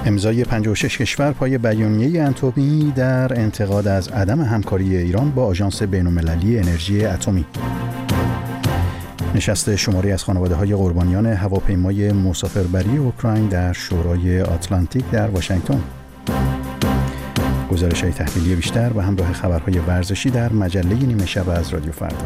امضای 56 کشور پای بیانیه اتمی در انتقاد از عدم همکاری ایران با آژانس بین‌المللی انرژی اتمی. نشست شماری از خانواده‌های قربانیان هواپیمای مسافربری اوکراین در شورای آتلانتیک در واشنگتن. گزارش‌های تحلیلی بیشتر و همراه خبرهای ورزشی در مجله نیمه شب از رادیو فردا.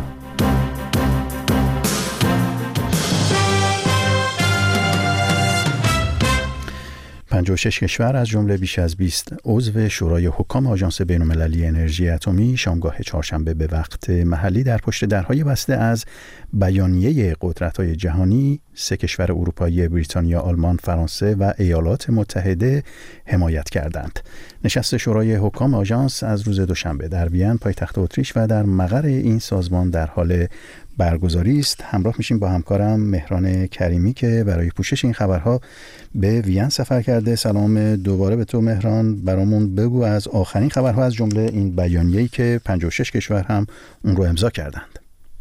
56 کشور از جمله بیش از 20 عضو شورای حکام آژانس بین‌المللی انرژی اتمی شامگاه چهارشنبه به وقت محلی در پشت درهای بسته از بیانیه قدرت‌های جهانی 3 کشور اروپایی بریتانیا، آلمان، فرانسه و ایالات متحده حمایت کردند. نشست شورای حکام آژانس از روز دوشنبه در وین پایتخت اتریش و در مقر این سازمان در حال برگزاری است. همراه میشیم با همکارم مهران کریمی که برای پوشش این خبرها به وین سفر کرده. سلام دوباره به تو مهران. برامون بگو از آخرین خبرها از جمله این بیانیه‌ای که 56 کشور هم اون رو امضا کردند.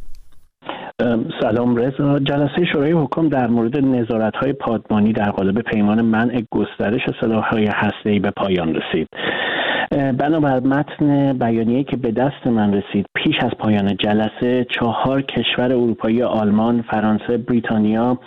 سلام رضا. جلسه شورای حکام در مورد نظارت‌های پادمانی در قالب پیمان منع گسترش سلاح‌های هسته‌ای به پایان رسید. بنابر متن بیانیه‌ای که به دست من رسید، پیش از پایان جلسه 4 کشور اروپایی، آلمان، فرانسه، بریتانیا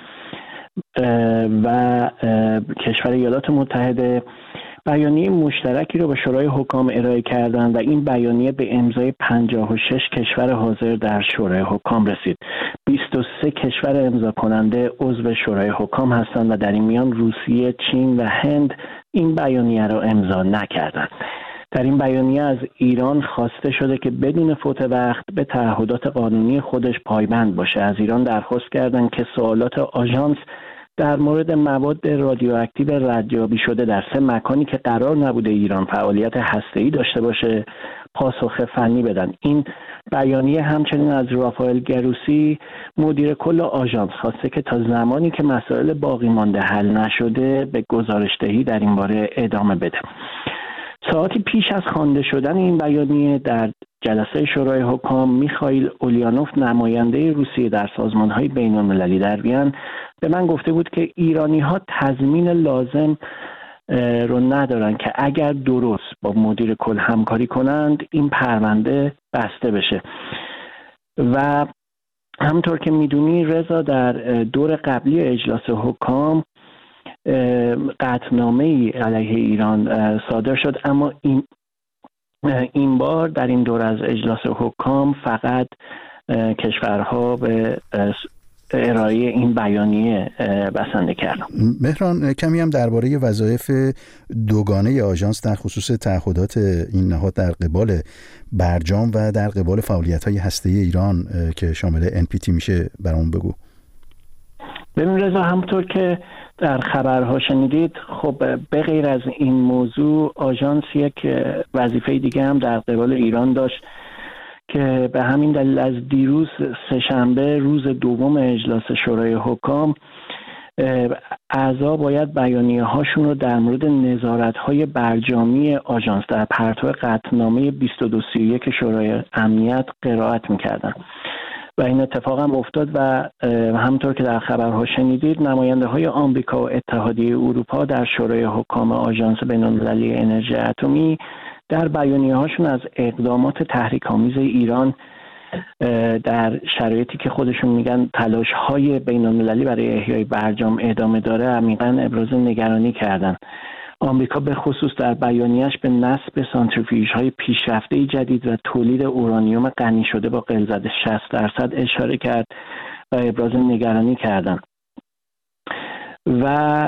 و کشور ایالات متحده بیانیه مشترکی را به شورای حکام ارائه کردند و این بیانیه به امضای 56 کشور حاضر در شورای حکام رسید. 23 کشور امضا کننده عضو شورای حکام هستند و در این میان روسیه، چین و هند این بیانیه را امضا نکردند. در این بیانیه از ایران خواسته شده که بدون فوت وقت به تعهدات قانونی خودش پایبند باشه. از ایران درخواست کردند که سوالات آژانس در مورد مواد رادیواکتیو ردیابی شده در 3 مکانی که قرار نبوده ایران فعالیت هسته‌ای داشته باشه پاسخ فنی بدن. این بیانیه همچنین از رافائل گروسی مدیر کل آژانس خواسته که تا زمانی که مسائل باقی مانده حل نشده به گزارش‌دهی در این باره ادامه بده. ساعتی پیش از خوانده شدن این بیانیه در جلسه شورای حکام، میخائیل اولیانوف نماینده روسیه در سازمان‌های بین‌المللی در وین به من گفته بود که ایرانی‌ها تضمین لازم رو ندارن که اگر درست با مدیر کل همکاری کنند این پرونده بسته بشه. و همونطور که میدونی رضا، در دور قبلی اجلاس حکام قطعنامه‌ای علیه ایران صادر شد، اما این بار در این دور از اجلاس حکام فقط کشورها به ارائه این بیانیه بسنده کردن. مهران، کمی هم درباره وظایف دوگانه آژانس در خصوص تعهدات این نهاد در قبال برجام و در قبال فعالیت‌های هسته‌ای ایران که شامل NPT میشه برامون بگو. ببین رضا، همونطور که در خبرها شنیدید، خب به غیر از این موضوع آژانس یک وظیفه دیگه هم در قبال ایران داشت که به همین دلیل از دیروز سه‌شنبه روز دوم اجلاس شورای حکام اعضا باید بیانیه هاشون رو در مورد نظارت‌های برجامی آژانس در پرتو قطعنامه 2231 شورای امنیت قرائت می‌کردن و این اتفاق هم افتاد و همونطور که در خبرها شنیدید نماینده‌های آمریکا و اتحادیه اروپا در شورای حکام آژانس بین‌المللی انرژی اتمی در بیانیه‌هاشون از اقدامات تحریک‌آمیز ایران در شرایطی که خودشون میگن تلاش‌های بین‌المللی برای احیای برجام ادامه داره عمیقاً ابراز نگرانی کردن. آمریکا به خصوص در بیانیه‌اش به نصب سانتریفیوژهای پیشرفته جدید و تولید اورانیوم غنی شده با غلظت 60% اشاره کرد و ابراز نگرانی کردند. و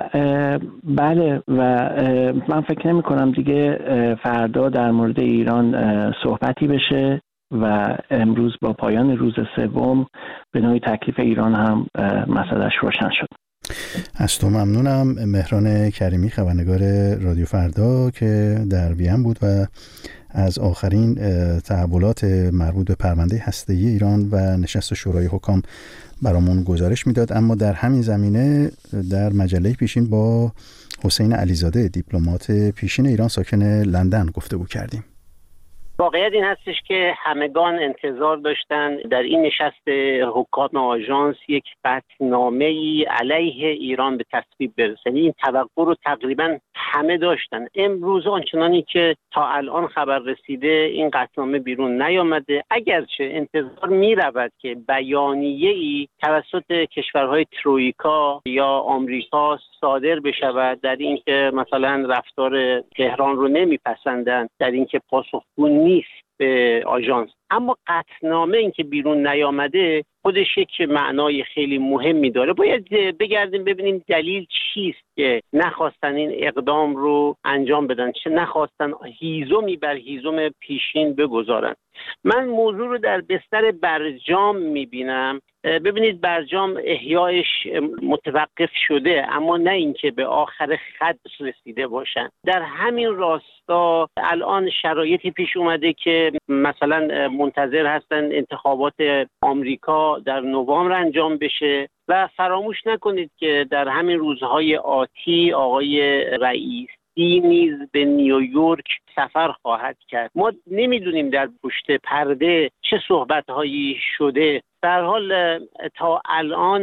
بله، و من فکر نمی کنم دیگه فردا در مورد ایران صحبتی بشه و امروز با پایان روز سوم به نوعی تکلیف ایران هم مسئلهش روشن شد. از تو ممنونم مهران کریمی، خبرنگار رادیو فردا که در وین بود و از آخرین تحولات مربوط به پرونده هسته‌ای ایران و نشست شورای حکام برامون گزارش میداد. اما در همین زمینه در مجله پیشین با حسین علیزاده، دیپلمات پیشین ایران ساکن لندن، گفتگو کردیم. واقعیت این هستش که همگان انتظار داشتن در این نشست حکام آژانس یک قطعنامه‌ای علیه ایران به تصویب برسه. این توقع رو تقریبا همه داشتن. امروز آنچنانی که تا الان خبر رسیده این قطعنامه بیرون نیامده، اگرچه انتظار می‌رود که بیانیه‌ای توسط کشورهای ترویکا یا آمریکا صادر بشود در اینکه مثلا رفتار تهران رو نمیپسندند، در اینکه پاسخگو نیست به آژانس. اما قطعنامه این که بیرون نیامده خودش یک معنای خیلی مهمی داره. باید بگردیم ببینیم دلیل چیست که نخواستن این اقدام رو انجام بدن، چه نخواستن هیزمی بر هیزم پیشین بگذارن. من موضوع رو در بستر برجام میبینم. ببینید برجام احیایش متوقف شده، اما نه اینکه به آخر خط رسیده باشن. در همین راستا الان شرایطی پیش اومده که مثلا منتظر هستن انتخابات آمریکا در نوامبر انجام بشه و فراموش نکنید که در همین روزهای آتی آقای رئیسی نیز به نیویورک سفر خواهد کرد. ما نمیدونیم در پشت پرده چه صحبت‌هایی شده. در حال تا الان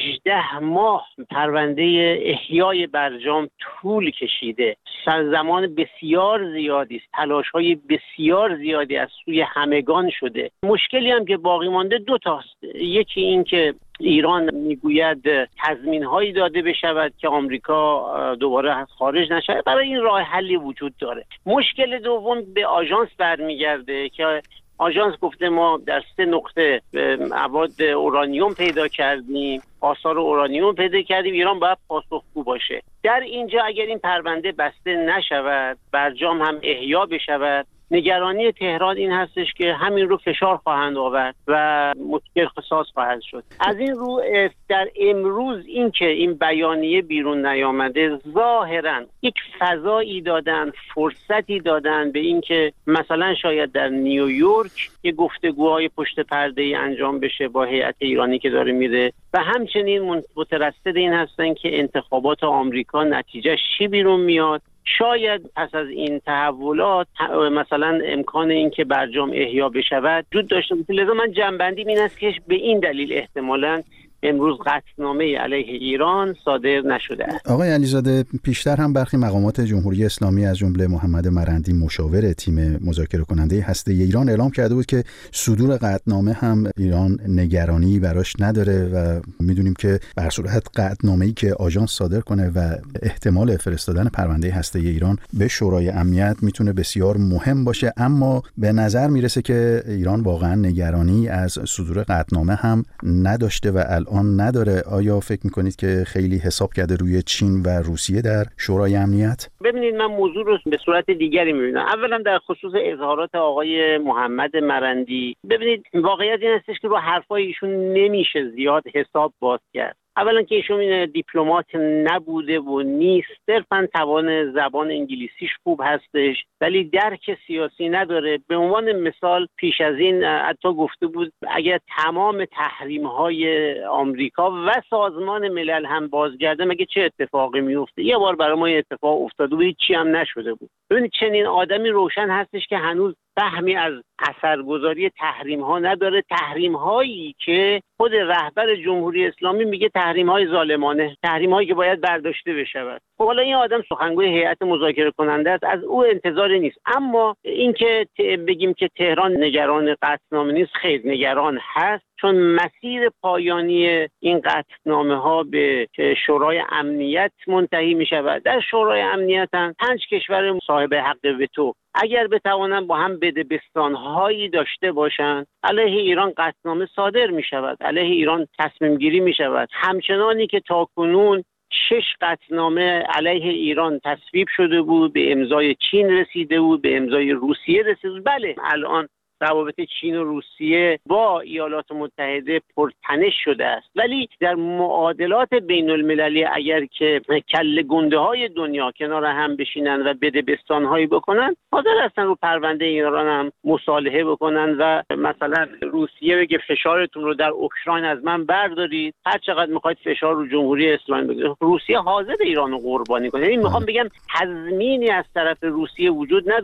18 ماه پرونده احیای برجام طول کشیده. زمان بسیار زیادی است، تلاش‌های بسیار زیادی از سوی همگان شده. مشکلی هم که باقی مانده دو تاست. یکی این که ایران میگوید تضمین‌هایی داده بشود که آمریکا دوباره خارج نشود. برای این راه حلی وجود داره. مشکل دوم به آژانس برمیگرده که آژانس گفته ما در 3 نقطه مواد اورانیوم پیدا کردیم، آثار اورانیوم پیدا کردیم، ایران باید پاسخگو باشه. در اینجا اگر این پرونده بسته نشود، برجام هم احیا بشود، نگرانی تهران این هستش که همین رو فشار خواهند آورد و مشکل ساز خواهد شد. از این رو در امروز این که این بیانیه بیرون نیامده ظاهراً یک فضایی دادن، فرصتی دادن به این که مثلا شاید در نیویورک یک گفتگوهای پشت پرده‌ای انجام بشه با هیئت ایرانی که داره میره و همچنین مترصد این هستن که انتخابات آمریکا نتیجه چی بیرون میاد. شاید پس از این تحولات مثلا امکان این که برجام احیا بشود وجود داشته باشه. لذا من جنبندی این است که به این دلیل احتمالاً امروز قطعنامه علیه ایران صادر نشده است. آقای علیزاده، پیشتر هم برخی مقامات جمهوری اسلامی از جمله محمد مرندی مشاور تیم مذاکره کننده هسته ایران اعلام کرده بود که صدور قطعنامه هم ایران نگرانی براش نداره و میدونیم که بر صورت قطعنامه‌ای که آژانس صادر کنه و احتمال فرستادن پرونده هسته ایران به شورای امنیت میتونه بسیار مهم باشه، اما به نظر میرسه که ایران واقعا نگرانی از صدور قطعنامه هم نداشته و الان نداره. آیا فکر میکنید که خیلی حساب کرده روی چین و روسیه در شورای امنیت؟ ببینید من موضوع رو به صورت دیگری میبینم. اولا در خصوص اظهارات آقای محمد مرندی، ببینید واقعیت این هستش که رو حرفای ایشون نمیشه زیاد حساب باز کرد. اولا که ایشون دیپلمات نبوده و نیست، صرفاً توان زبان انگلیسیش خوب هستش ولی درک سیاسی نداره. به عنوان مثال پیش از این حتی گفته بود اگر تمام تحریم‌های آمریکا و سازمان ملل هم بازگرده مگه چه اتفاقی میفته. یه بار برای ما اتفاق افتاده بود، چی هم نشده بود. ببینید چنین آدمی روشن هستش که هنوز فهمی از اثرگذاری تحریم ها نداره. تحریم هایی که خود رهبر جمهوری اسلامی میگه تحریم های ظالمانه، تحریم هایی که باید برداشته بشود. خب حالا این آدم سخنگوی هیئت مذاکره کننده است، از او انتظاری نیست. اما اینکه بگیم که تهران نگران قطعنامه نیست، خیر نگران هست، چون مسیر پایانی این قطعنامه ها به شورای امنیت منتهی می شود. در شورای امنیت هم 5 کشور صاحب حق وتو اگر بتوانند با هم بدبستان‌هایی داشته باشند، علیه ایران قطعنامه صادر می شود، علیه ایران تصمیم گیری می شود. همچنانی که تاکنون 6 قطعنامه علیه ایران تصویب شده بود، به امضای چین رسیده بود، به امضای روسیه رسیده بود. بله الان روابط چین و روسیه با ایالات متحده پرتنش شده است، ولی در معادلات بین المللی اگر که کله گنده های دنیا کنار هم بشینن و بدبستان هایی بکنن، حاضر هستن رو پرونده ایران هم مصالحه بکنن و مثلا روسیه بگه فشارتون رو در اوکراین از من بردارید، هر چقدر میخواید فشار رو جمهوری اسلامی بگذارید. روسیه حاضر ایران رو قربانی کنه. یعنی میخوام بگم تضمینی از طرف روسیه وجود نداره.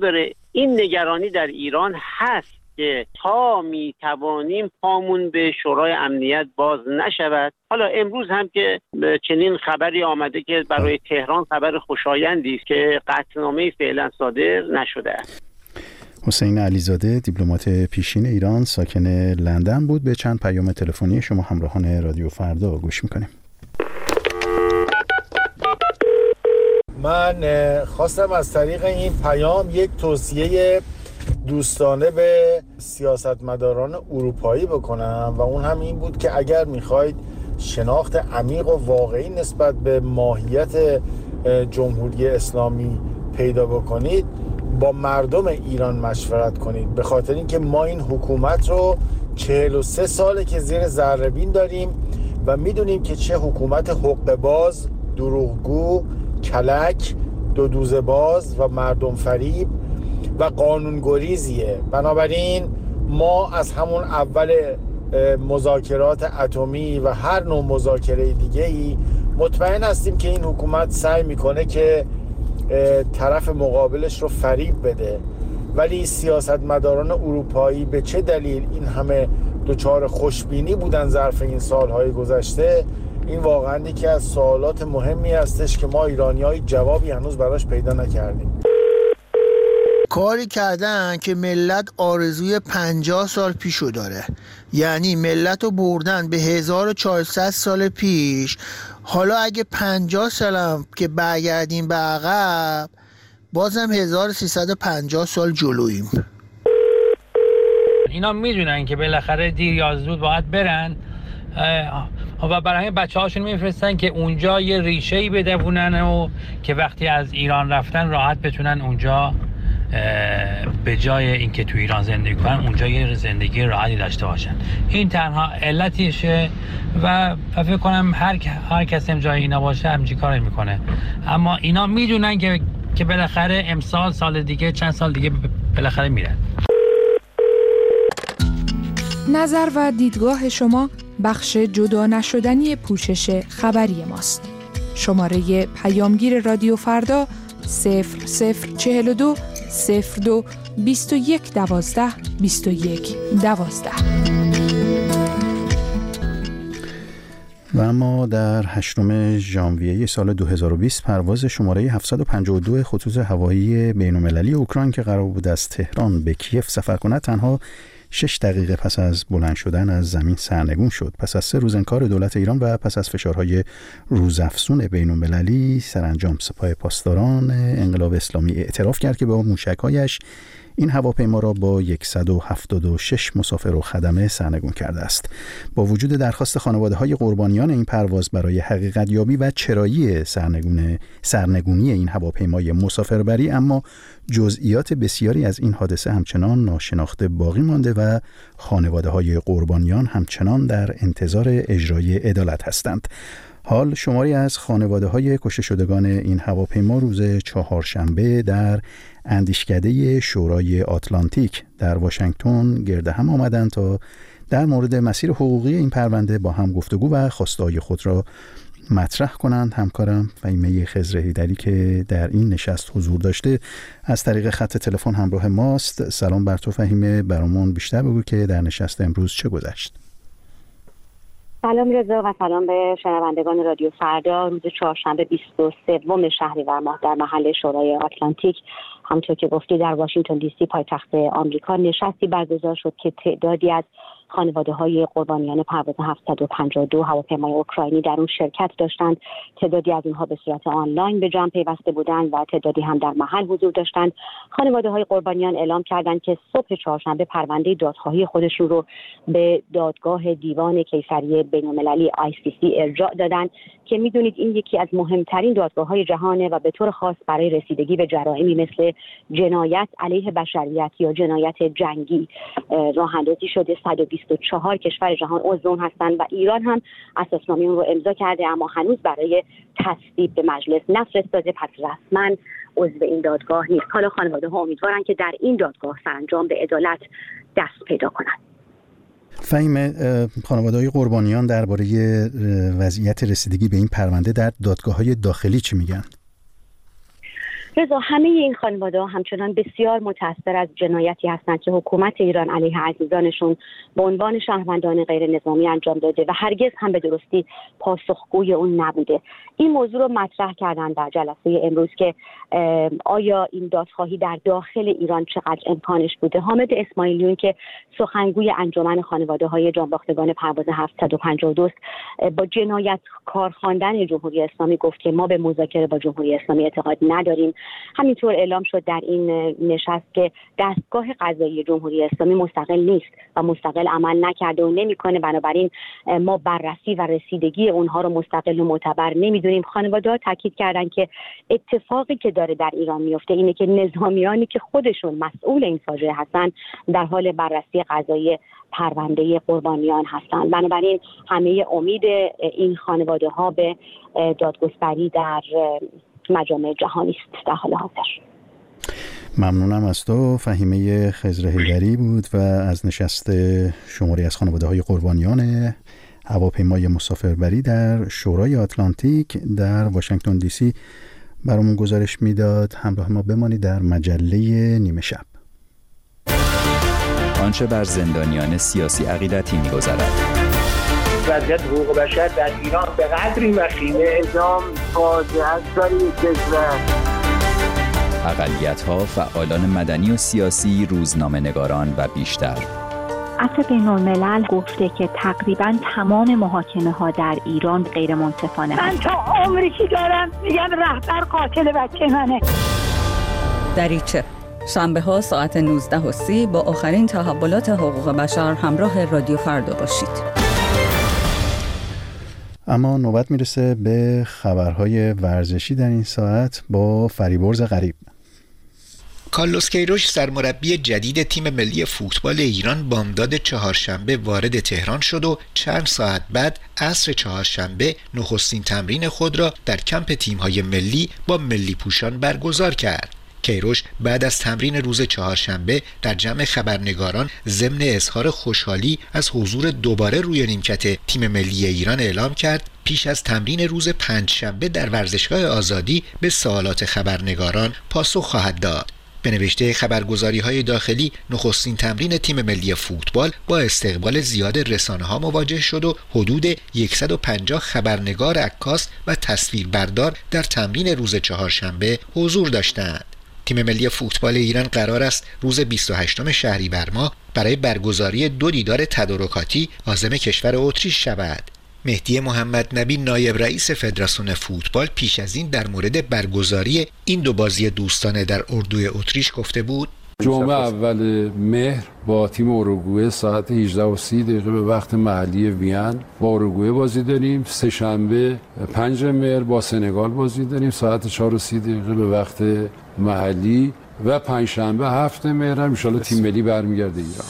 این نگرانی در ایران هست که تا میتوانیم پامون به شورای امنیت باز نشود. حالا امروز هم که چنین خبری آمده که برای تهران خبر خوشایندی است که قطعنامه فعلا صادر نشده است. حسین علیزاده دیپلمات پیشین ایران ساکن لندن بود. به چند پیام تلفنی شما همراهان رادیو فردا گوش میکنیم. من خواستم از طریق این پیام یک توصیه دوستانه به سیاستمداران اروپایی بکنم و اون هم این بود که اگر میخواید شناخت عمیق و واقعی نسبت به ماهیت جمهوری اسلامی پیدا بکنید با مردم ایران مشورت کنید، به خاطر اینکه ما این حکومت رو 43 ساله که زیر ذره‌بین داریم و میدونیم که چه حکومت حقه باز، دروغگو، کلک، دودوزه باز و مردم فریب و قانونگریزیه. بنابراین ما از همون اول مذاکرات اتمی و هر نوع مذاکره دیگه‌ای مطمئن هستیم که این حکومت سعی میکنه که طرف مقابلش رو فریب بده، ولی سیاستمداران اروپایی به چه دلیل این همه دچار خوشبینی بودن ظرف این سالهای گذشته، این واقعا یکی از سوالات مهمی هستش که ما ایرانی‌های جوابی هنوز براش پیدا نکردیم. کاری کردن که ملت آرزوی 50 سال پیشو داره، یعنی ملت رو بردن به 1400 سال پیش. حالا اگه 50 سالم که برگردیم به عقب بازم 1350 سال جلوییم. اینا میدونن که بالاخره دیر یا زود باید برن و برای همین بچه‌هاشون میفرستن که اونجا یه ریشه‌ای بدوونن و که وقتی از ایران رفتن راحت بتونن اونجا به جای اینکه تو ایران زندگی کنن اونجا یه زندگی راحتی داشته باشن. این تنها علتیشه و فکر کنم هر کس جای اینا باشه همچین کاری میکنه. اما اینا میدونن که بالاخره امسال سال دیگه چند سال دیگه بالاخره میرن. نظر و دیدگاه شما بخش جدا نشدنی پوشش خبری ماست. شماره پیامگیر رادیو فردا 0042 02 21 12 21 12. و اما در 8 ژانویه سال 2020 پرواز شماره 752 خطوط هوایی بین‌المللی اوکراین که قرار بود از تهران به کیف سفر کند تنها 6 دقیقه پس از بلند شدن از زمین سرنگون شد. پس از 3 روز انکار دولت ایران و پس از فشارهای روزافزون بین‌المللی، سرانجام سپاه پاسداران انقلاب اسلامی اعتراف کرد که با موشک‌هایش این هواپیما را با 176 مسافر و خدمه سرنگون کرده است. با وجود درخواست خانواده‌های قربانیان این پرواز برای حقیقت یابی و چرایی سرنگونی این هواپیمای مسافربری، اما جزئیات بسیاری از این حادثه همچنان ناشناخته باقی مانده و خانواده‌های قربانیان همچنان در انتظار اجرای عدالت هستند. حال شماری از خانواده‌های کشته شدگان این هواپیما روز چهارشنبه در اندیشکده شورای آتلانتیک در واشنگتن گرد هم آمدند تا در مورد مسیر حقوقی این پرونده با هم گفتگو و خواسته‌های خود را مطرح کنند. همکارم فهیمه خضرهیدری که در این نشست حضور داشته از طریق خط تلفن همراه ماست. سلام بر تو فهیمه، برامون بیشتر بگو که در نشست امروز چه گذشت. سلام رضا و سلام به شنوندگان رادیو فردا. روز چهارشنبه 23 شهریور ماه در محل شورای آتلانتیک، همونطور که گفتی، در واشنگتن دی سی پایتخت آمریکا نشستی برگزار شد که تعدادی از خانواده‌های قربانیان پرواز 752 هواپیمای اوکراینی در اون شرکت داشتند. تعدادی از اینها به صورت آنلاین به جمع پیوسته بودند و تعدادی هم در محل حضور داشتند. خانواده‌های قربانیان اعلام کردند که صبح چهارشنبه پرونده دادخواهی خودشون رو به دادگاه دیوان کیفری بین‌المللی ICC ارجاع دادند که میدونید این یکی از مهمترین دادگاه‌های جهانه و به طور خاص برای رسیدگی به جرائمی مثل جنایت علیه بشریت یا جنایت جنگی راه اندازی شده. 124 کشور جهان عضو اون هستند و ایران هم اساسنامه اون رو امضا کرده، اما هنوز برای تصویب به مجلس نفرستاده، پس رسما عضو این دادگاه نیست. حالا خانواده‌ها امیدوارن که در این دادگاه سرانجام به عدالت دست پیدا کنند. فهیم، خانواده‌های قربانیان درباره وضعیت رسیدگی به این پرونده در دادگاه‌های داخلی چی میگن؟ رضا، همه این خانواده‌ها همچنان بسیار متأثر از جنایتی هستند که حکومت ایران علیه عزیزانشون به عنوان شهروندان غیر نظامی انجام داده و هرگز هم به درستی پاسخگوی اون نبوده. این موضوع رو مطرح کردن در جلسه امروز که آیا این دادخواهی در داخل ایران چقدر امکانش بوده. حامد اسماعیلیون که سخنگوی انجمن خانواده‌های جانباختگان پرواز 752 با جنایتکار خواندن جمهوری اسلامی گفت که ما به مذاکره با جمهوری اسلامی اعتقاد نداریم. همینطور اعلام شد در این نشست که دستگاه قضایی جمهوری اسلامی مستقل نیست و مستقل عمل نکرده و نمیکنه، بنابراین ما بررسی و رسیدگی اونها رو مستقل و معتبر نمیدونیم. خانواده‌ها تاکید کردن که اتفاقی که داره در ایران میفته اینه که نظامیانی که خودشون مسئول این فاجعه هستن در حال بررسی قضایی پرونده قربانیان هستند. بنابراین همه امید این خانواده‌ها به دادگستری در مجامع جهانی است در حال حاضر. ممنونم از تو. فهیمه خضر حیدری بود و از نشست شماری از خانواده‌های قربانیان هواپیمای مسافربری در شورای آتلانتیک در واشنگتن دی سی برامون گزارش میداد. همراه ما بمانید در مجله نیمه شب. آنچه بر زندانیان سیاسی عقیدتی می‌گذرد. وضعیت حقوق بشر در ایران به قدری وخیمه، اعدام فاجعه است در این کشور. اقلیت‌ها، فعالان مدنی و سیاسی، روزنامه‌نگاران و بیشتر. عفو بین‌الملل گفته که تقریباً تمام محاکمه‌ها در ایران غیر منصفانه من تا عمری که دارم میگم رهبر قاتل بچه منه. دریچه شنبه‌ها ساعت 19:30 با آخرین تحولات حقوق بشر همراه رادیو فردا باشید. اما نوبت میرسه به خبرهای ورزشی در این ساعت با فریبرز غریب. کارلوس کیروش سرمربی جدید تیم ملی فوتبال ایران بامداد چهارشنبه وارد تهران شد و چند ساعت بعد عصر چهارشنبه نخستین تمرین خود را در کمپ تیم‌های ملی با ملی پوشان برگزار کرد. کیروش بعد از تمرین روز چهارشنبه در جمع خبرنگاران ضمن اظهار خوشحالی از حضور دوباره روی نیمکت تیم ملی ایران اعلام کرد پیش از تمرین روز پنجشنبه در ورزشگاه آزادی به سوالات خبرنگاران پاسخ خواهد داد. به نوشته خبرگزاری‌های داخلی، نخستین تمرین تیم ملی فوتبال با استقبال زیاد رسانه‌ها مواجه شد و حدود 150 خبرنگار، عکاس و تصویربردار در تمرین روز چهارشنبه حضور داشتند. تیم ملی فوتبال ایران قرار است روز 28 شهریور ماه برای برگزاری 2 دیدار تدارکاتی عازم کشور اتریش شود. مهدی محمد نبی نایب رئیس فدراسیون فوتبال پیش از این در مورد برگزاری این 2 بازی دوستانه در اردوی اتریش گفته بود: جمعه اول مهر با تیم اوروگوئه ساعت 18:30 به وقت محلی وین با اوروگوئه بازی داریم. سه شنبه 5 مهر با سنگال بازی داریم ساعت 4:30 به وقت محلی و پنجشنبه 7 مهر هم ان شاءالله تیم ملی برمیگرده ایران.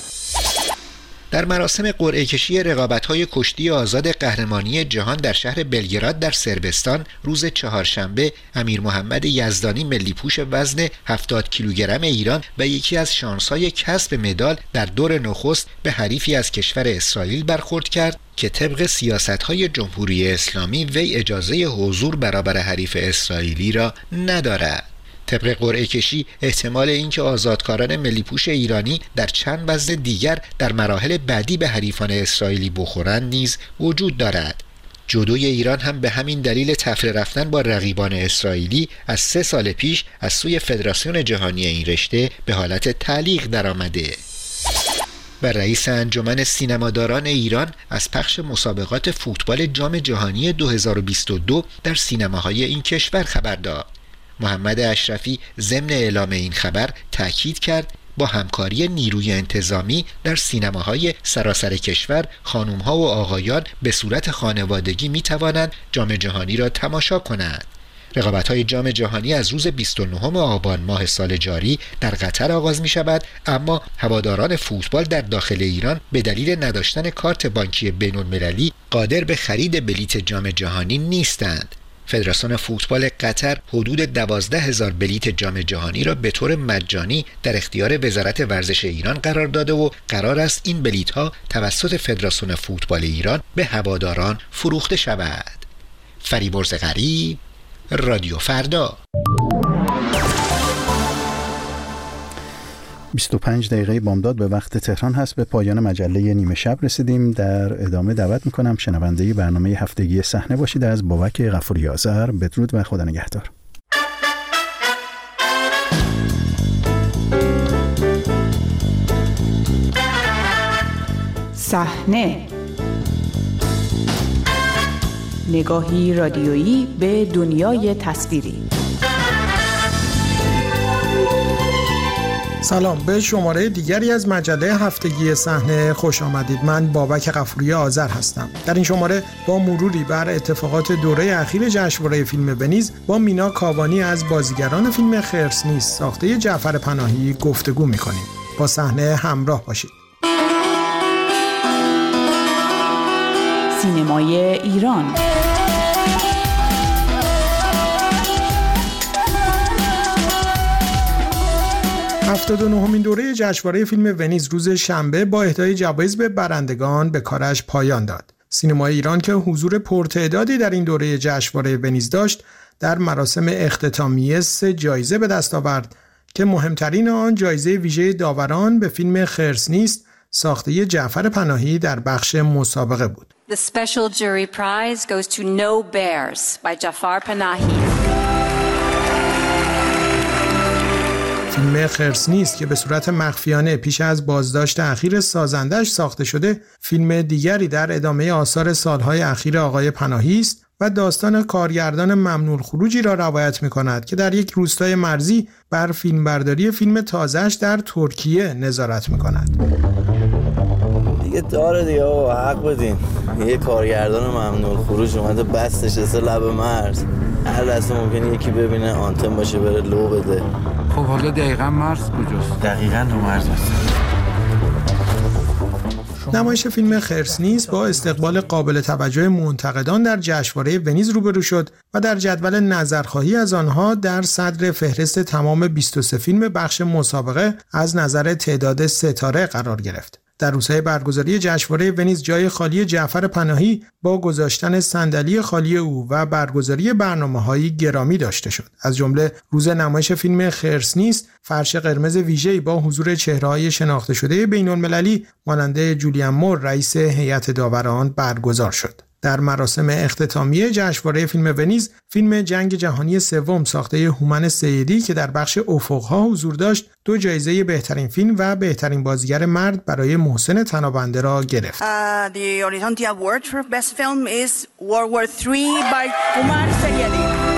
در مراسم قرعه کشی رقابت‌های کشتی آزاد قهرمانی جهان در شهر بلگراد در صربستان روز چهارشنبه، امیر محمد یزدانی ملی پوش وزن 70 کیلوگرم ایران و یکی از شانس‌های کسب مدال در دور نخست به حریفی از کشور اسرائیل برخورد کرد که طبق سیاست‌های جمهوری اسلامی وی اجازه حضور برابر حریف اسرائیلی را ندارد. طبق قرعه کشی احتمال اینکه آزادکاران ملی پوش ایرانی در چند وزن دیگر در مراحل بعدی به حریفان اسرائیلی بخورند نیز وجود دارد. جودوی ایران هم به همین دلیل تفره رفتن با رقیبان اسرائیلی از 3 سال پیش از سوی فدراسیون جهانی این رشته به حالت تعلیق درآمده. و رئیس انجمن سینماداران ایران از پخش مسابقات فوتبال جام جهانی 2022 در سینماهای این کشور خبر داد. محمد اشرفی ضمن اعلام این خبر تاکید کرد با همکاری نیروی انتظامی در سینماهای سراسر کشور خانم‌ها و آقایان به صورت خانوادگی می‌توانند جام جهانی را تماشا کنند. رقابت‌های جام جهانی از روز 29 آبان ماه سال جاری در قطر آغاز می‌شود، اما هواداران فوتبال در داخل ایران به دلیل نداشتن کارت بانکی بین‌المللی قادر به خرید بلیت جام جهانی نیستند. فدراسیون فوتبال قطر حدود 12,000 بلیت جام جهانی را به طور مجانی در اختیار وزارت ورزش ایران قرار داده و قرار است این بلیت‌ها توسط فدراسیون فوتبال ایران به هواداران فروخته شود. فریبرز غریب، رادیو فردا. 25 دقیقه بامداد به وقت تهران هست. به پایان مجله نیمه شب رسیدیم. در ادامه دعوت میکنم شنونده برنامه هفتگی صحنه باشید از بابک غفوری آذر. بدرود و خدا نگهدار. صحنه، نگاهی رادیویی به دنیای تصویری. سلام، به شماره دیگری از مجله هفتگی صحنه خوش آمدید. من بابک غفوری آذر هستم. در این شماره با مروری بر اتفاقات دوره اخیر جشنواره فیلم ونیز با مینا کاوانی از بازیگران فیلم خرس نیست ساخته جعفر پناهی گفتگو می‌کنیم. با صحنه همراه باشید. سینمای ایران. هفتاد و نهمین دوره جشنواره فیلم ونیز روز شنبه با اهدای جوایز به برندگان به کارش پایان داد. سینمای ایران که حضور پرتعدادی در این دوره جشنواره ونیز داشت، در مراسم اختتامیه 3 جایزه به دست آورد که مهمترین آن جایزه ویژه داوران به فیلم خرس نیست ساخته جعفر پناهی در بخش مسابقه بود. The special jury prize goes to No Bears by Jafar Panahi. فیلم خرس نیست که به صورت مخفیانه پیش از بازداشت اخیر سازندش ساخته شده، فیلم دیگری در ادامه آثار سالهای اخیر آقای پناهی است و داستان کارگردان ممنون خروجی را روایت می‌کند که در یک روستای مرزی بر فیلمبرداری فیلم تازه‌اش در ترکیه نظارت می‌کند. دیگه داره دیگه آقا، حق بدین. یه کارگردان ممنون خروج اومده بس نشسته لب مرز، هر لحظه ممکنه یکی ببینه آنتن باشه بره لو بده. خب حالا دقیقاً مرز کجاست؟ دقیقاً رو مرز است. نمایش فیلم خرس نیست با استقبال قابل توجه منتقدان در جشنواره ونیز روبرو شد و در جدول نظرخواهی از آنها در صدر فهرست تمام 23 فیلم بخش مسابقه از نظر تعداد ستاره قرار گرفت. در روزهای برگزاری جشنواره ونیز جای خالی جعفر پناهی با گذاشتن صندلی خالی او و برگزاری برنامه‌های گرامی داشته شد. از جمله روز نمایش فیلم خرس نیست، فرش قرمز ویژه‌ای با حضور چهره‌های شناخته شده بین‌المللی مانند جولیان مور رئیس هیئت داوران برگزار شد. در مراسم اختتامیه جشنواره فیلم ونیز، فیلم جنگ جهانی سوم ساخته هومن سیدی که در بخش افق‌ها حضور داشت، 2 جایزه بهترین فیلم و بهترین بازیگر مرد برای محسن تنابنده را گرفت. The Horizonte Award for Best Film is World War III by Houman Seyedi.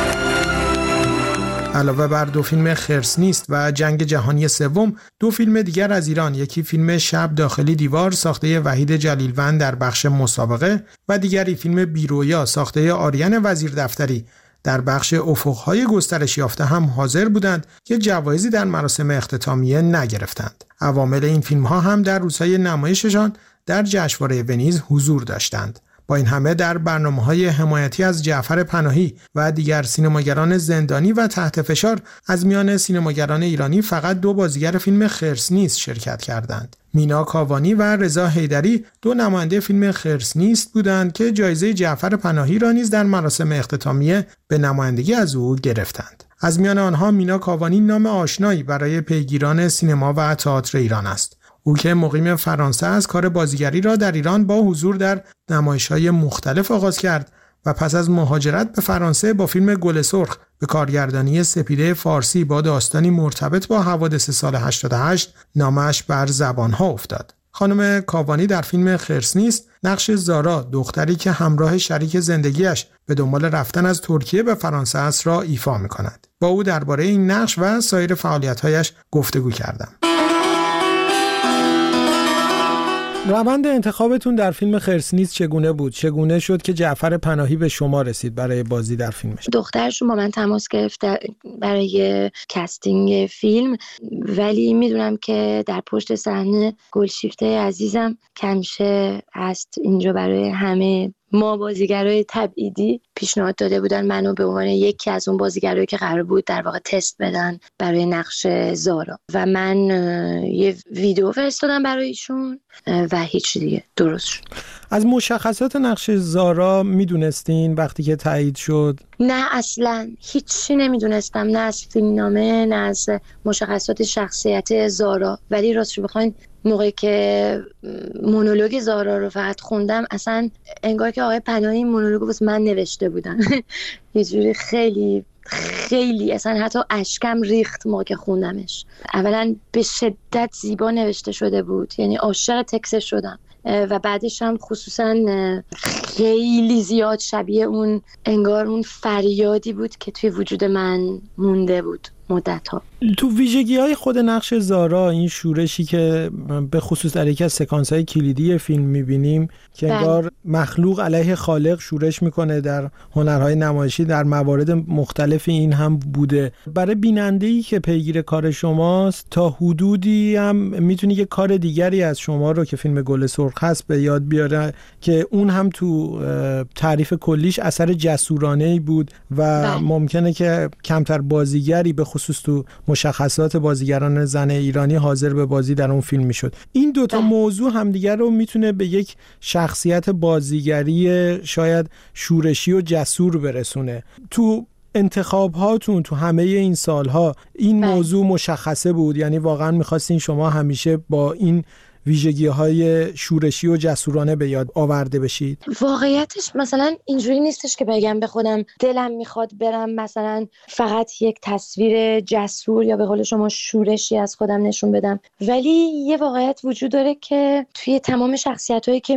علاوه بر 2 فیلم خرس نیست و جنگ جهانی سوم، 2 فیلم دیگر از ایران، یکی فیلم شب داخلی دیوار ساخته وحید جلیلوند در بخش مسابقه و دیگری فیلم بیرویا ساخته آریان وزیردفتری در بخش افق‌های گسترش یافته هم حاضر بودند که جوایزی در مراسم اختتامیه نگرفتند. عوامل این فیلم‌ها هم در روزهای نمایششان در جشنواره ونیز حضور داشتند. با این همه در برنامه‌های حمایتی از جعفر پناهی و دیگر سینماگران زندانی و تحت فشار از میان سینماگران ایرانی فقط 2 بازیگر فیلم خرس نیست شرکت کردند. مینا کاوانی و رضا حیدری 2 نماینده فیلم خرس نیست بودند که جایزه جعفر پناهی را نیز در مراسم اختتامیه به نمایندگی از او گرفتند. از میان آنها مینا کاوانی نام آشنایی برای پیگیران سینما و تئاتر ایران است. او که مقیم فرانسه است، کار بازیگری را در ایران با حضور در نمایش‌های مختلف آغاز کرد و پس از مهاجرت به فرانسه با فیلم گل سرخ به کارگردانی سپیده فارسی با داستانی مرتبط با حوادث سال 88 نامش بر زبانها افتاد. خانم کاوانی در فیلم خرس نیست نقش زارا، دختری که همراه شریک زندگیش به دنبال رفتن از ترکیه به فرانسه است را ایفا می‌کند. با او درباره این نقش و سایر فعالیت‌هایش گفتگو کردم. روند انتخابتون در فیلم خرس نیست چگونه بود؟ چگونه شد که جعفر پناهی به شما رسید برای بازی در فیلمش؟ دخترشون با من تماس گرفت برای کاستینگ فیلم، ولی میدونم که در پشت صحنه گلشیفته عزیزم کمشه هست اینجا برای همه ما بازیگرای تبعیدی پیشنهاد داده بودن منو به عنوان یکی از اون بازیگرایی که قرار بود در واقع تست بدن برای نقش زارا و من یه ویدیو فرستادم برایشون و هیچ دیگه درست شد. از مشخصات نقش زارا میدونستین وقتی که تایید شد؟ نه اصلا هیچی نمیدونستم، نه از فیلمنامه نه از مشخصات شخصیت زارا، ولی راستش بخواین موقعی که مونولوگ زارا رو فقط خوندم اصلا انگار که آقای پناهی این مونولوگ رو واسه من نوشته بودن. یه جوری خیلی اصلا حتی اشکم ریخت موقع که خوندمش. اولا به شدت زیبا نوشته شده بود، یعنی عاشق تکستش شدم و بعدش هم خصوصا خیلی زیاد شبیه اون انگار اون فریادی بود که توی وجود من مونده بود مدت‌ها. تو ویژگی‌های خود نقش زارا، این شورشی که به خصوص در یکی از سکانس‌های کلیدی فیلم می‌بینیم که انگار مخلوق علیه خالق شورش می‌کنه، در هنرهای نمایشی در موارد مختلفی این هم بوده. برای بیننده‌ای که پیگیر کار شماست تا حدودی هم می‌تونی که کار دیگری از شما رو که فیلم گل سرخ هست به یاد بیاره که اون هم تو تعریف کلیش اثر جسورانه‌ای بود و ممکنه که کمتر بازیگری به خصوص تو مشخصات بازیگران زن ایرانی حاضر به بازی در اون فیلم میشد. این دوتا موضوع همدیگر رو میتونه به یک شخصیت بازیگری شاید شورشی و جسور برسونه. تو انتخاب هاتون تو همه این سالها این موضوع مشخصه بود؟ یعنی واقعا میخواستین شما همیشه با این ویژگی‌های شورشی و جسورانه به یاد آورده بشید؟ واقعیتش مثلا اینجوری نیستش که بگم به خودم دلم میخواد برم مثلا فقط یک تصویر جسور یا به قول شما شورشی از خودم نشون بدم، ولی یه واقعیت وجود داره که توی تمام شخصیت‌هایی که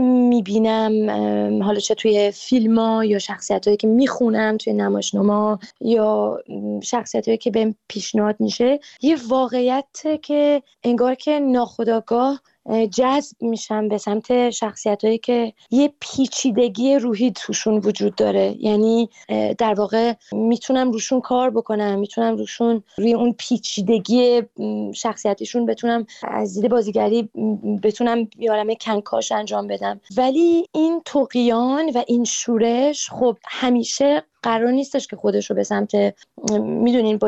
میبینم، حالا چه توی فیلم‌ها یا شخصیت‌هایی که میخونم توی نمایشنامه‌ها یا شخصیت‌هایی که بهم پیشنهاد میشه، یه واقعیت که انگار که ناخودآگاه جذب میشم به سمت شخصیتایی که یه پیچیدگی روحی توشون وجود داره. یعنی در واقع میتونم روشون کار بکنم، میتونم روشون روی اون پیچیدگی شخصیتشون بتونم از دید بازیگری بتونم یه عالمه کنکاش انجام بدم. ولی این طغیان و این شورش خب همیشه قرار نیستش که خودش رو به سمت میدونین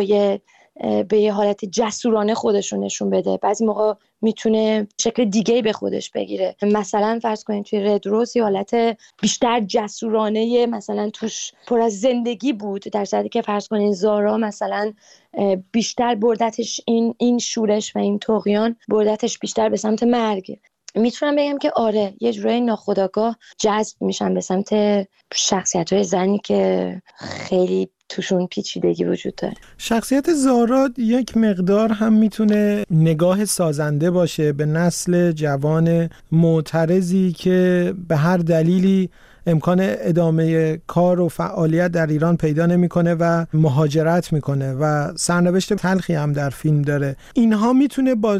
به یه حالت جسورانه خودش رو نشون بده. بعضی موقع میتونه شکل دیگه به خودش بگیره. مثلا فرض کنین توی رد روز یه حالت بیشتر جسورانه مثلا توش پر از زندگی بود، در صورتی که فرض کنین زارا مثلا بیشتر بردتش این شورش و این طغیان بردتش بیشتر به سمت مرگ. میتونم بگم که آره یه جورایی ناخودآگاه جذب میشم به سمت شخصیت‌های زنی که خیلی توشون پیچیدگی وجود داره. شخصیت زارا یک مقدار هم میتونه نگاه سازنده باشه به نسل جوان معترضی که به هر دلیلی امکان ادامه کار و فعالیت در ایران پیدا نمیکنه و مهاجرت میکنه و سرنوشت تلخی هم در فیلم داره. اینها میتونه با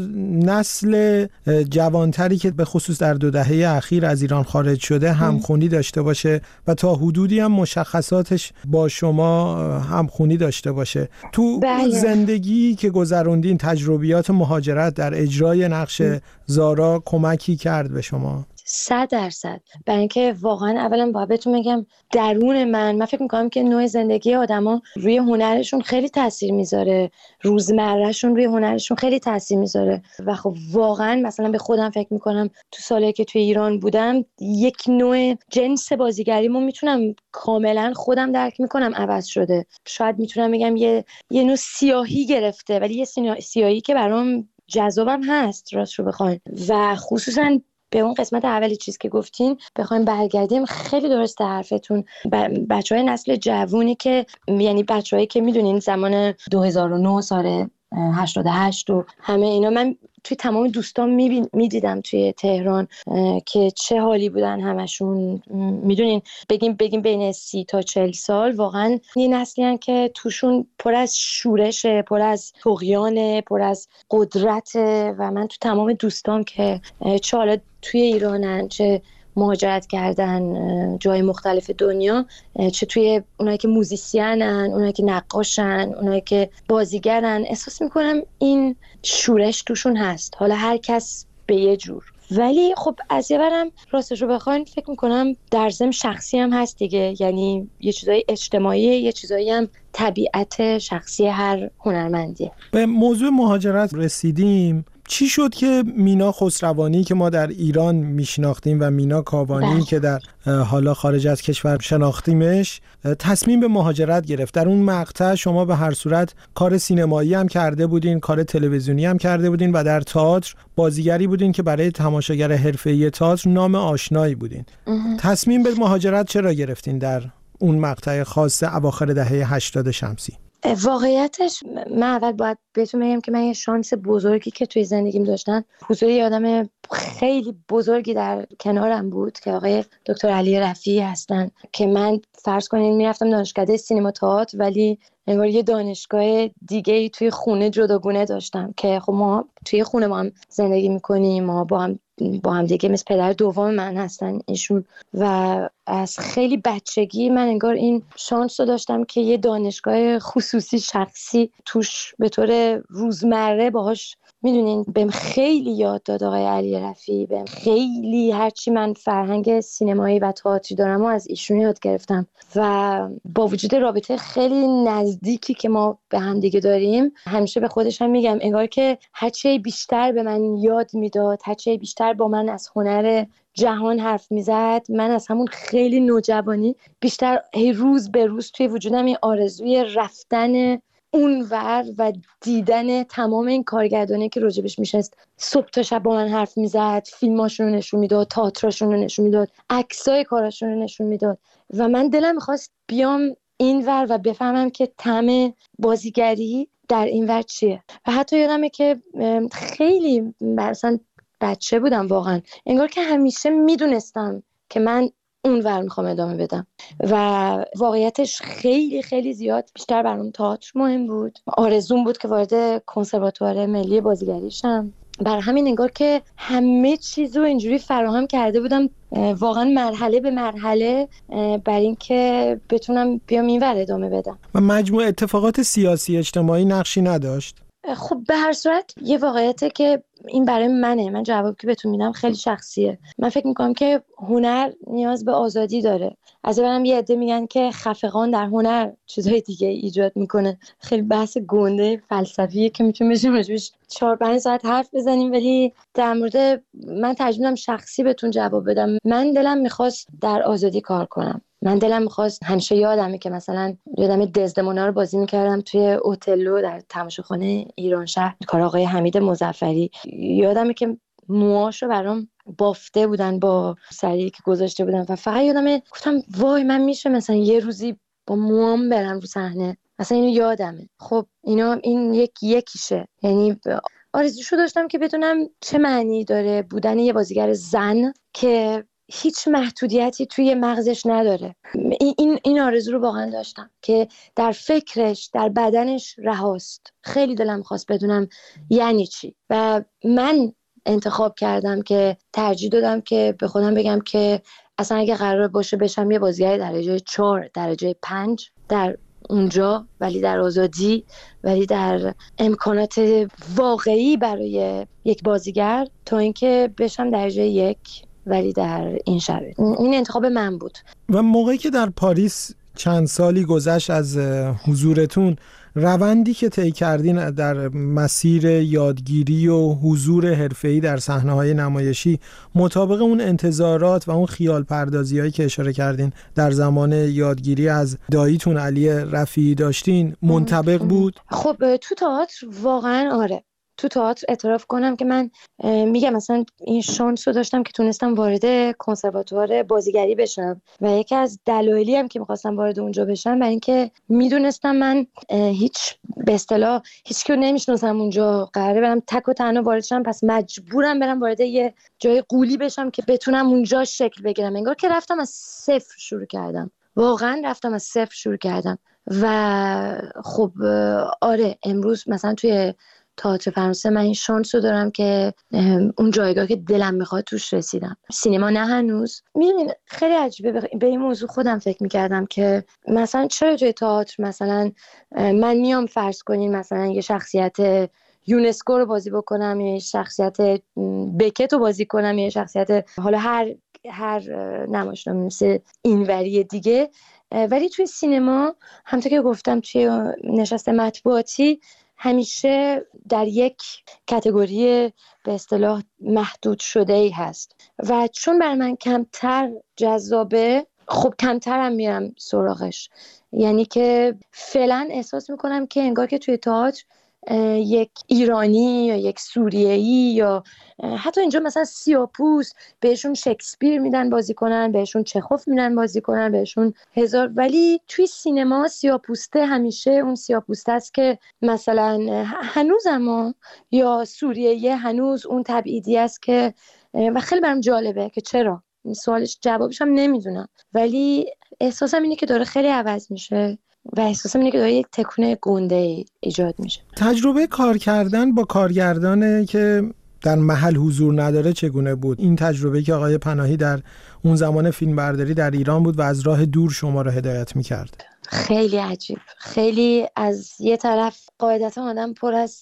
نسل جوانتری که به خصوص در 2 دهه اخیر از ایران خارج شده همخونی داشته باشه و تا حدودی هم مشخصاتش با شما همخونی داشته باشه. تو زندگی که گذروندین تجربیات مهاجرت در اجرای نقش زارا کمکی کرد به شما؟ 100%. برای اینکه واقعا اولا باید بهتون بگم درون من فکر میکنم که نوع زندگی آدما روی هنرشون خیلی تاثیر میذاره، روزمرهشون روی هنرشون خیلی تاثیر میذاره و خب واقعا مثلا به خودم فکر میکنم تو سالایی که توی ایران بودم یک نوع جنس بازیگریمو میتونم کاملا خودم درک میکنم عوض شده. شاید میتونم بگم یه نوع سیاهی گرفته، ولی یه سیاهی که برام جذابم هست راستش رو بخواین. و خصوصا به اون قسمت اولی چیز که گفتین بخوایم برگردیم، خیلی درسته حرفتون. بچهای نسل جوونی که یعنی بچه‌هایی که میدونین زمان 2009 سال 88 و همه اینا، من توی تمام دوستان میدیدم توی تهران که چه حالی بودن همشون. میدونین بگیم بین 30 تا 40 سال واقعا یه نسلی هن که توشون پر از شورشه، پر از طغیانه، پر از قدرته و من تو تمام دوستان که چه حالا توی ایرانن چه مهاجرت کردن جای مختلف دنیا، چه توی اونایی که موزیسینن، اونایی که نقاشن، اونایی که بازیگرن، احساس میکنم این شورش توشون هست. حالا هر کس به یه جور. ولی خب از یه برم راستش رو بخواین فکر میکنم در ضمن شخصی هم هست دیگه، یعنی یه چیزای اجتماعی، یه چیزایی هم طبیعت شخصی هر هنرمندیه. به موضوع مهاجرت رسیدیم. چی شد که مینا خسروانی که ما در ایران میشناختیم و مینا کاوانی که در حالا خارج از کشور شناختیمش تصمیم به مهاجرت گرفت؟ در اون مقطع شما به هر صورت کار سینمایی هم کرده بودین، کار تلویزیونی هم کرده بودین و در تئاتر بازیگری بودین که برای تماشاگر حرفه‌ای تئاتر نام آشنایی بودین. تصمیم به مهاجرت چرا گرفتین در اون مقطع خاص اواخر دهه 80 شمسی؟ واقعیتش من اول باید بهتون بگم که من یه شانس بزرگی که توی زندگیم داشتم، حضور یه آدم خیلی بزرگی در کنارم بود که آقای دکتر علی رفیعی هستن، که من فرض کنین میرفتم دانشکده سینما تئاتر ولی انگار یه دانشگاه دیگه‌ای توی خونه جداگونه داشتم که خب ما توی خونه ما هم زندگی میکنیم، ما با هم دیگه مثل پدر دوم من هستن ایشون، و از خیلی بچگی من انگار این شانس رو داشتم که یه دانشگاه خصوصی شخصی توش به طور روزمره باهاش، میدونین بهم خیلی یاد داد آقای علی رفیعی، بهم خیلی هرچی من فرهنگ سینمایی و تئاتری دارم و از ایشون یاد گرفتم و با وجود رابطه خیلی نزدیکی که ما به هم دیگه داریم، همیشه به خودش هم میگم انگار که هرچی بیشتر به من یاد میداد، هرچی بیشتر با من از هنر جهان حرف میزد، من از همون خیلی نوجوانی بیشتر روز به روز توی وجودم این آرزوی رفتن اونور و دیدن تمام این کارگردانه که راجبش میشست صبح تا شب با من حرف میزد، فیلماشون رو نشون میداد، تئاتراشون رو نشون میداد، عکسای کاراشون رو نشون میداد و من دلم میخواست بیام اینور و بفهمم که طعم بازیگری در اینور چیه. و حتی یادمه که خیلی مثلا بچه بودم واقعا، انگار که همیشه میدونستم که من اونور میخوام ادامه بدم و واقعیتش خیلی خیلی زیاد بیشتر برام تئاتر مهم بود، آرزوم بود که وارد کنسرواتوار ملی بازیگری شم، برای همین انگار که همه چیزو اینجوری فراهم کرده بودم واقعا مرحله به مرحله برای اینکه بتونم بیام اینور ادامه بدم. و مجموع اتفاقات سیاسی اجتماعی نقشی نداشت؟ خب به هر صورت یه واقعیته که این برای منه، من جواب که بهتون میدم خیلی شخصیه. من فکر میکنم که هنر نیاز به آزادی داره. از برم یه عده میگن که خفقان در هنر چیزهای دیگه ایجاد میکنه، خیلی بحث گنده فلسفیه که میتونیم بهش 4-5 ساعت حرف بزنیم، ولی در مورد من ترجیح میدم شخصی بهتون جواب بدم. من دلم میخواست در آزادی کار کنم، من دلم میخواست، همیشه یادمه که مثلا یادم دزدمونا رو بازی میکردم توی اوتلو در تماشاخانه ایران شهر، کار آقای حمید مظفری، یادمه که موهاشو برام بافته بودن با سری که گذاشته بودن و فقط یادمه گفتم وای من میشه مثلا یه روزی با موام برم رو صحنه، مثلا اینو یادمه. خب این یکیشه، یعنی آرزوشو داشتم که بدونم چه معنی داره بودن یه بازیگر زن که هیچ محدودیتی توی مغزش نداره. این آرزو رو واقعا داشتم که در فکرش، در بدنش رهاست. خیلی دلم خواست بدونم یعنی چی و من انتخاب کردم که ترجیح دادم که به خودم بگم که اصلا اگه قرار باشه بشم یه بازیگر درجه 4 درجه 5 در اونجا، ولی در آزادی، ولی در امکانات واقعی برای یک بازیگر، تا اینکه بشم درجه 1 ولی در این شرایط. این انتخاب من بود. و موقعی که در پاریس چند سالی گذشت از حضورتون، روندی که طی کردین در مسیر یادگیری و حضور حرفه‌ای در صحنه‌های نمایشی مطابق اون انتظارات و اون خیال پردازی‌هایی که اشاره کردین در زمان یادگیری از داییتون علی رفیعی داشتین منطبق بود؟ خب تو تئاتر واقعا آره، تو تئاتر اعتراف کنم که من میگم مثلا این شانس رو داشتم که تونستم وارد کنسرواتوار بازیگری بشم و یکی از دلایلی هم که میخواستم وارد اونجا بشم برای اینکه میدونستم من به اصطلاح هیچ کیو نمیشناسم اونجا، قراره برم تک و تنها وارد شم، پس مجبورم برم وارد یه جای قولی بشم که بتونم اونجا شکل بگیرم. انگار که رفتم از صفر شروع کردم، واقعا رفتم از صفر شروع کردم. و خب آره امروز مثلا توی تئاتر فرانسه من این شانس رو دارم که اون جایگاه که دلم میخواد توش رسیدم. سینما نه هنوز. میدونین خیلی عجیبه، به این موضوع خودم فکر میکردم که مثلا چرا توی تئاتر مثلا من میام فرض کنین مثلا یه شخصیت یونسکو رو بازی بکنم یا شخصیت بکت رو بازی کنم یا شخصیت حالا هر نمایشنامه‌نویس اینوری دیگه. ولی توی سینما همونطور که گفتم توی نشست مطبوعاتی همیشه در یک کاتگوری به اصطلاح محدود شده ای هست و چون برای من کمتر جذابه خب کمتر هم میرم سراغش. یعنی که فعلا احساس میکنم که انگار که توی تئاتر یک ایرانی یا یک سوریه‌ای یا حتی اینجا مثلا سیاه‌پوست بهشون شکسپیر میدن بازی کنن، بهشون چخوف میدن بازی کنن، بهشون هزار، ولی توی سینما سیاه‌پوسته همیشه اون سیاه‌پوسته است که مثلا هنوز اما یا سوریه‌ای هنوز اون تبعیدی است که و خیلی برام جالبه که چرا. سوالش جوابش هم نمیدونم ولی احساسم اینه که داره خیلی عوض میشه و احساسم اینه که داره یک تکونه گنده ایجاد میشه. تجربه کار کردن با کارگردانه که در محل حضور نداره چگونه بود؟ این تجربه که آقای پناهی در اون زمان فیلمبرداری در ایران بود و از راه دور شما رو هدایت میکرد. خیلی عجیب. خیلی از یه طرف قاعدتا آدم پر از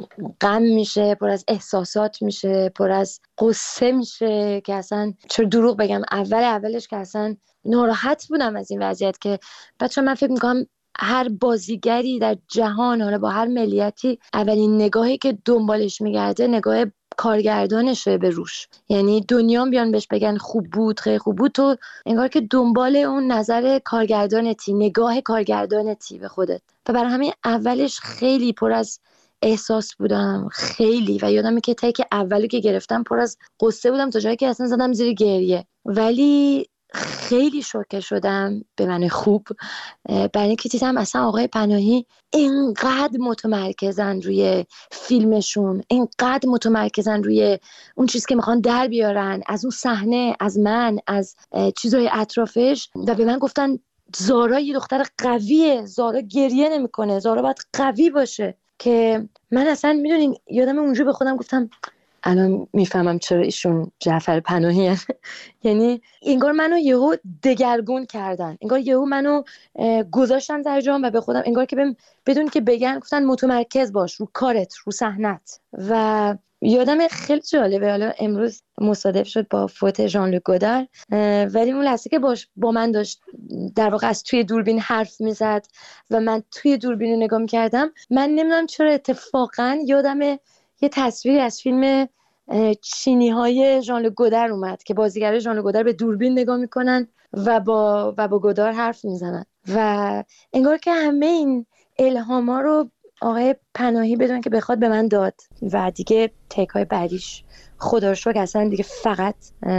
غم میشه، پر از احساسات میشه، پر از قصه میشه که اصلا چرا دروغ بگم اولش که اصلا ناراحت بودم از این وضعیت که بچه من فکر میکنم هر بازیگری در جهان حالا با هر ملیتی اولین نگاهی که دنبالش میگرده نگاه کارگردانشه به روش. یعنی دنیا بیان بهش بگن خوب بود خیلی خوب بود تو انگار که دنبال اون نظر کارگردانتی، نگاه کارگردانتی به خودت و برای همین اولش خیلی پر از احساس بودم خیلی و یادمه که تیک اولی که گرفتم پر از قصه بودم تا جایی که اصلا زدم زیر گریه ولی خیلی شوکه شدم به من خوب برای اینکه دیدم اصلا آقای پناهی اینقدر متمرکزن روی فیلمشون، اینقدر متمرکزن روی اون چیزی که میخوان در بیارن از اون صحنه، از من، از چیزهای اطرافش و به من گفتن زارا یه دختر قویه، زارا گریه نمیکنه، زارا باید قوی باشه که من اصلا میدونین یادم اونجا به خودم گفتم الان میفهمم چرا ایشون جعفر پناهی هست. یعنی انگار منو یهو دگرگون کردن، انگار یهو منو گذاشتن در جام و به خودم انگار که بدون که بگن گفتن متمرکز باش رو کارت، رو صحنت. و یادم خیلی جالبه حالا امروز مصادف شد با فوت ژان لوک گودار ولی اون لحظه که با من داشت در واقع از توی دوربین حرف میزد و من توی دوربین رو نگاه میکردم من نمیدونم چرا اتفاقا یادم یه تصویر از فیلم چینی های ژان لوک گودار اومد که بازیگرای ژان لوک گودار به دوربین نگاه میکنن و با گودار حرف میزنن و انگار که همه این الهاما رو آقای پناهی بدون که بخواد به من داد و دیگه تیکای بعدیش خدا رو شکر اصلا دیگه فقط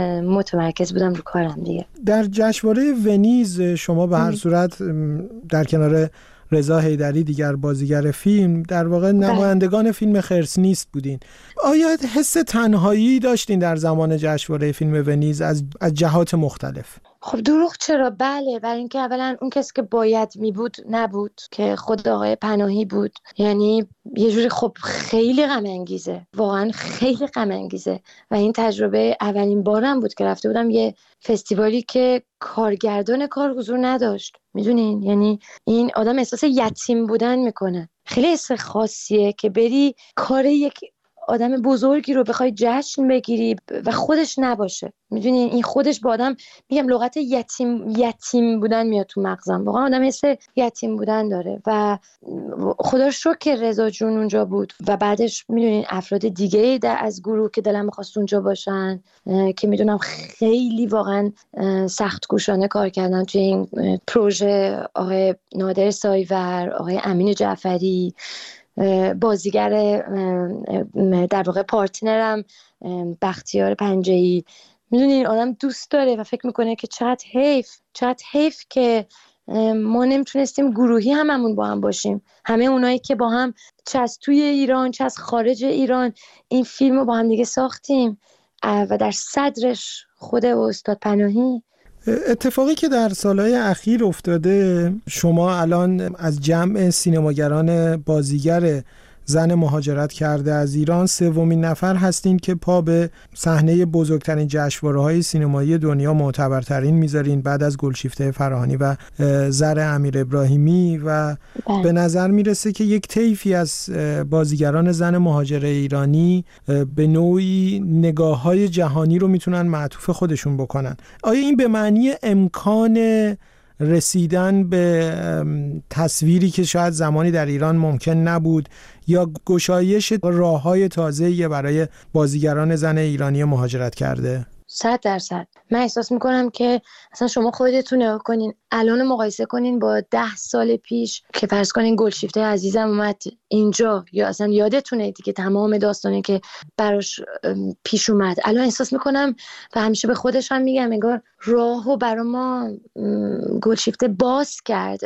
متمرکز بودم رو کارم دیگه. در جشنواره ونیز شما به هر صورت در کنار رضا حیدری دیگر بازیگر فیلم در واقع نمایندگان فیلم خرس نیست بودین. آیا حس تنهایی داشتین در زمان جشنواره فیلم ونیز از جهات مختلف؟ خب دروغ چرا؟ بله، برای اینکه اولا اون کسی که باید می بود نبود که خود آقای پناهی بود. یعنی یه جوری خب خیلی غم انگیزه، واقعا خیلی غم انگیزه و این تجربه اولین بارم بود که رفته بودم یه فستیوالی که کارگردان کار حضور نداشت. میدونین یعنی این آدم احساس یتیم بودن میکنه. خیلی حس خاصیه که بری کار یک آدم بزرگی رو بخوای جشن بگیری و خودش نباشه. میدونین این خودش با آدم میگم لغت یتیم بودن میاد تو مغزم. واقعا آدم حس یتیم بودن داره و خدا رو شکر که رضا جون اونجا بود و بعدش میدونین افراد دیگه از گروه که دلم می‌خواست اونجا باشن که میدونم خیلی واقعا سخت کوشانه کار کردن توی این پروژه. آقای نادر سایور، آقای امین جعفری، بازیگر در واقع پارتنرم بختیار پنجه‌ای. میدونین آدم دوست داره و فکر میکنه که چقدر حیف که ما نمیتونستیم گروهی هممون با هم باشیم. همه اونایی که با هم چه از توی ایران چه از خارج ایران این فیلم رو با هم دیگه ساختیم و در صدرش خود استاد پناهی. اتفاقی که در سالهای اخیر افتاده، شما الان از جمع سینماگران بازیگر زن مهاجرت کرده از ایران، سومین نفر هستین که پا به صحنه بزرگترین جشنواره‌های سینمایی دنیا معتبرترین میذارین بعد از گلشیفته فراهانی و زر امیر ابراهیمی و به نظر میرسه که یک طیفی از بازیگران زن مهاجر ایرانی به نوعی نگاه‌های جهانی رو میتونن معطوف خودشون بکنن. آیا این به معنی امکان رسیدن به تصویری که شاید زمانی در ایران ممکن نبود یا گشایش راه‌های تازه‌ای برای بازیگران زن ایرانی مهاجرت کرده؟ 100%. من احساس میکنم که اصلا شما خودتون نگاه کنین، الان مقایسه کنین با 10 سال پیش که فرض کنین گلشیفته عزیزم اومد اینجا، یا اصلا یادتونه دیگه تمام داستانی که براش پیش اومد. الان احساس میکنم و همیشه به خودش هم میگم انگار راهو برای ما گلشیفته باز کرد.